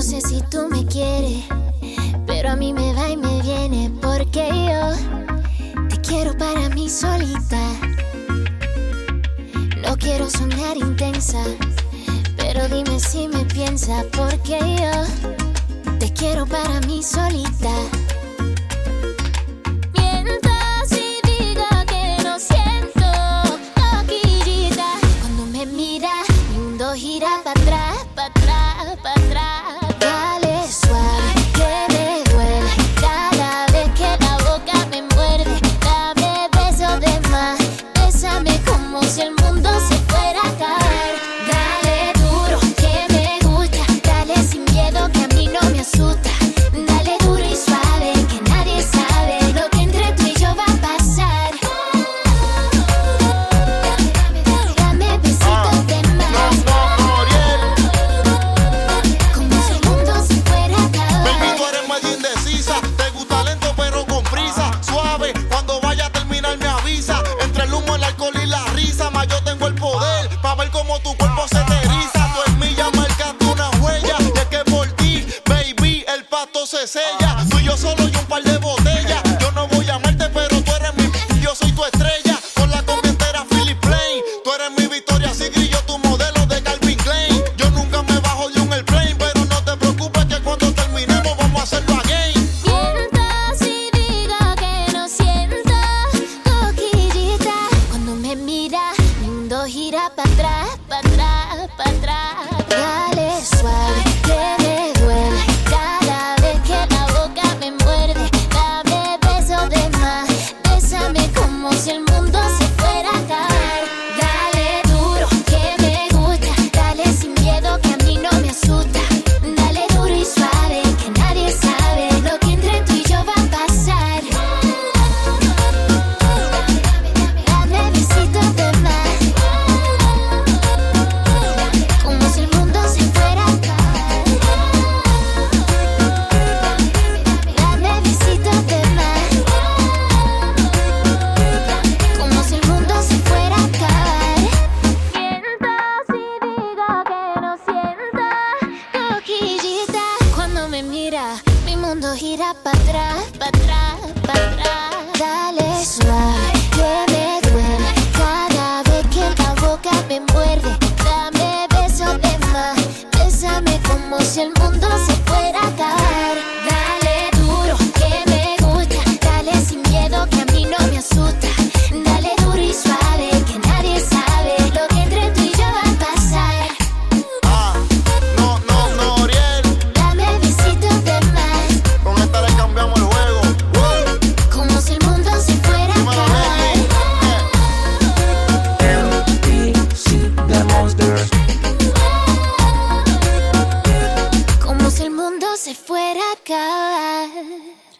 sé si tú me quieres, pero a mí me va y me viene, porque yo te quiero para mí solita. No quiero sonar intensa, pero dime si me piensas, porque yo te quiero para mí solita. Gira pa' atrás, pa' atrás, pa' atrás. Dale suave, que me duele cada vez que la boca me muerde. Dame besos de más, bésame como si el mundo se fuera a acabar. Dale duro, que me gusta, dale sin miedo que a mí no me asusta. Dale duro y suave, que nadie sabe lo que entre tú y yo va a pasar. Dame besitos de más. Como tu cuerpo se te eriza, tú en mí ya marcaste una huella. Y es que por ti, baby, el pasto se sella. Tú y yo solo y un par de botellas. Yo no voy a amarte, pero tú eres mi, yo soy tu estrella. Con la combi entera Philip Plain. Tú eres mi Victoria Secret, yo tu modelo de Calvin Klein. Yo nunca me bajo de un airplane, pero no te preocupes que cuando terminemos vamos a hacerlo again. Miento si digo que no siento coquillita. Cuando me mira, mi mundo gira para atrás, pa' atrás, pa' atrás. Dale suave, que me duele cada vez que la boca me muerde. Dame besos de más, bésame como si el mundo se fuera a acabar. Dale duro, que me gusta, dale sin miedo que a mí no me asusta. Dale duro y suave, que nadie sabe lo que entre tú y yo va a pasar. Dame besitos de más. Mi mundo gira pa' atrás, pa' atrás, pa' atrás. Dale suave, que me duele cada vez que la boca me muerde. Dame besos de más, bésame como si el mundo se fuera a acabar. Dale duro, que me gusta, dale sin miedo que a mí no me asusta. Dale duro y suave, que nadie sabe lo que entre tú y yo va a pasar. No, Oriel. Dame besitos de más. Con esta le cambiamos el juego. Como si el mundo se fuera a acabar. MPC, the monsters. Como si el mundo se fuera a acabar.